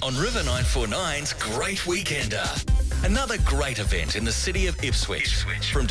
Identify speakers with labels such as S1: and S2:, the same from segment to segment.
S1: on River 949's Great Weekender. Another great event in the city of Ipswich. From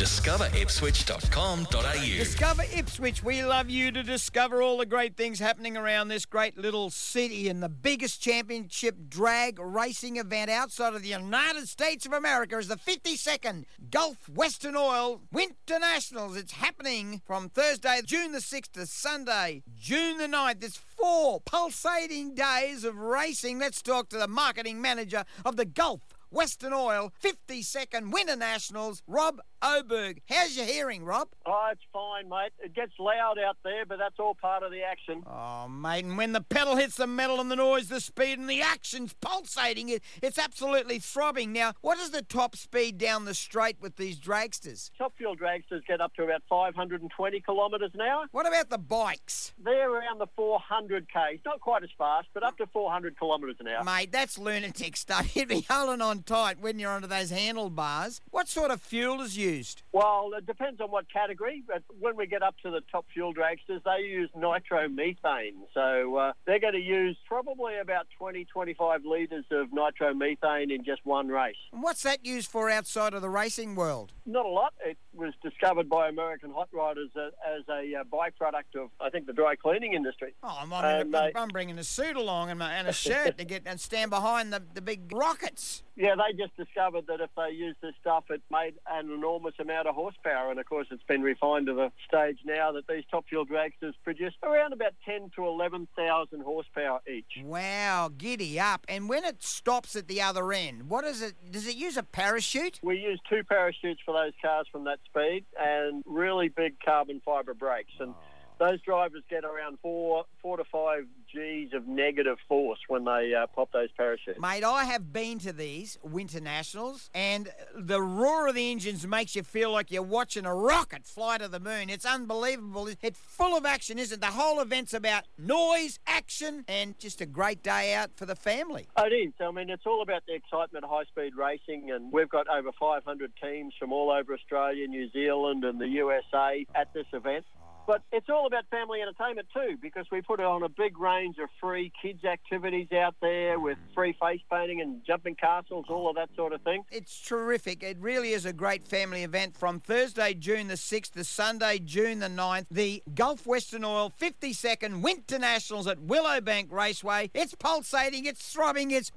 S1: discoveripswich.com.au.
S2: Discover Ipswich. We love you to discover all the great things happening around this great little city, and the biggest championship drag racing event outside of the United States of America is the 52nd Gulf Western Oil Winter Nationals. It's happening from Thursday, June the 6th to Sunday, June the 9th. It's 4 pulsating days of racing. Let's talk to the marketing manager of the Gulf Western Oil 52nd Winter Nationals, Rob Oberg. How's your hearing, Rob?
S3: Oh, it's fine, mate. It gets loud out there, but that's all part of the action.
S2: Oh, mate, and when the pedal hits the metal and the noise, the speed and the action's pulsating, it's absolutely throbbing. Now, what is the top speed down the straight with these dragsters?
S3: Top fuel dragsters get up to about 520 kilometres an hour.
S2: What about the bikes?
S3: They're around the 400 k's. Not quite as fast, but up to 400 kilometres an hour.
S2: Mate, that's lunatic stuff. You'd be holding on tight when you're under those handlebars. What sort of fuel is used?
S3: Well, it depends on what category, but when we get up to the top fuel dragsters, they use nitromethane. So they're going to use probably about 20-25 litres of nitromethane in just one race.
S2: And what's that used for outside of the racing world?
S3: Not a lot. It was discovered by American Hot Rodders as a byproduct of, I think, the dry cleaning industry.
S2: Oh, I'm bringing a suit along and a shirt to get and stand behind the big rockets.
S3: Yeah, they just discovered that if they used this stuff, it made an enormous amount of horsepower. And, of course, it's been refined to the stage now that these top fuel dragsters produce around about 10 to 11,000 horsepower each.
S2: Wow, giddy up. And when it stops at the other end, what is it? Does it use a parachute?
S3: We use 2 parachutes for those cars from that speed and really big carbon fibre brakes. And those drivers get around 4 to 5 G's of negative force when they pop those parachutes.
S2: Mate, I have been to these Winter Nationals, and the roar of the engines makes you feel like you're watching a rocket fly to the moon. It's unbelievable. It's full of action, isn't it? The whole event's about noise, action, and just a great day out for the family.
S3: It is. I mean, it's all about the excitement of high-speed racing, and we've got over 500 teams from all over Australia, New Zealand, and the USA at this event. But it's all about family entertainment too, because we put on a big range of free kids' activities out there with free face painting and jumping castles, all of that sort of thing.
S2: It's terrific. It really is a great family event from Thursday, June the 6th to Sunday, June the 9th. The Gulf Western Oil 52nd Winter Nationals at Willowbank Raceway. It's pulsating, it's throbbing, it's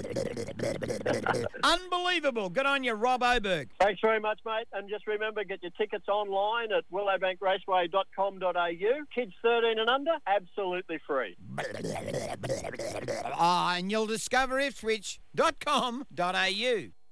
S2: unbelievable. Good on you, Rob Oberg.
S3: Thanks very much, mate. And just remember, get your tickets online at willowbankraceway.com.au. Kids 13 and under, absolutely free.
S2: And you'll discover Ipswich.com.au.